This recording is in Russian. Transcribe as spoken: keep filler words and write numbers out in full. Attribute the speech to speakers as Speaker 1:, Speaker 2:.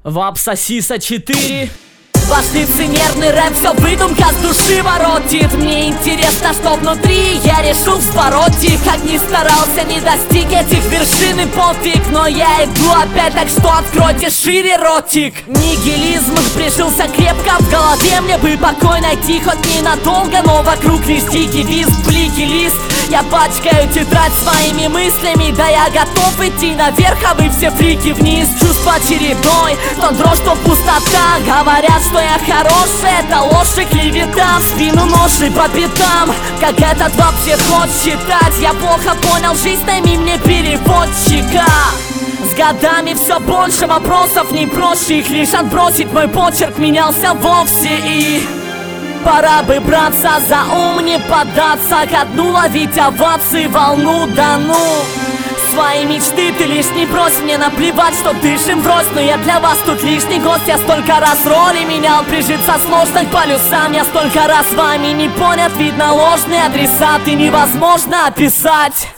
Speaker 1: Вапсосиса четыре.
Speaker 2: Ваш лицемерный рэп все выдумка с души воротит. Мне интересно, что внутри, я решил вспороть их. Как ни старался, не достиг этих вершин и пофиг. Но я иду опять, так что откройте шире ротик. Нигилизм прижился крепко в голове. Мне бы покой найти хоть ненадолго, но вокруг лишь дикий визг, блики, лист. Я пачкаю тетрадь своими мыслями. Да я готов идти наверх, а вы все фрики вниз. Чувство очередной, то дрожь, то пустота. Говорят, что я хороший, это ложь и клевета. В спину ноши по пятам, как этот вообще ход считать. Я плохо понял жизнь, найми мне переводчика. С годами все больше вопросов, не проще их лишь отбросить. Мой почерк менялся вовсе и... пора бы браться за ум, не поддаться ко дну, ловить овации, волну, да ну. Свои мечты ты лишь не брось, мне наплевать, что дышим врозь. Но я для вас тут лишний гость, я столько раз роли менял. Прижиться сложно к полюсам, я столько раз с вами не понят. Видно ложные адресаты, невозможно описать.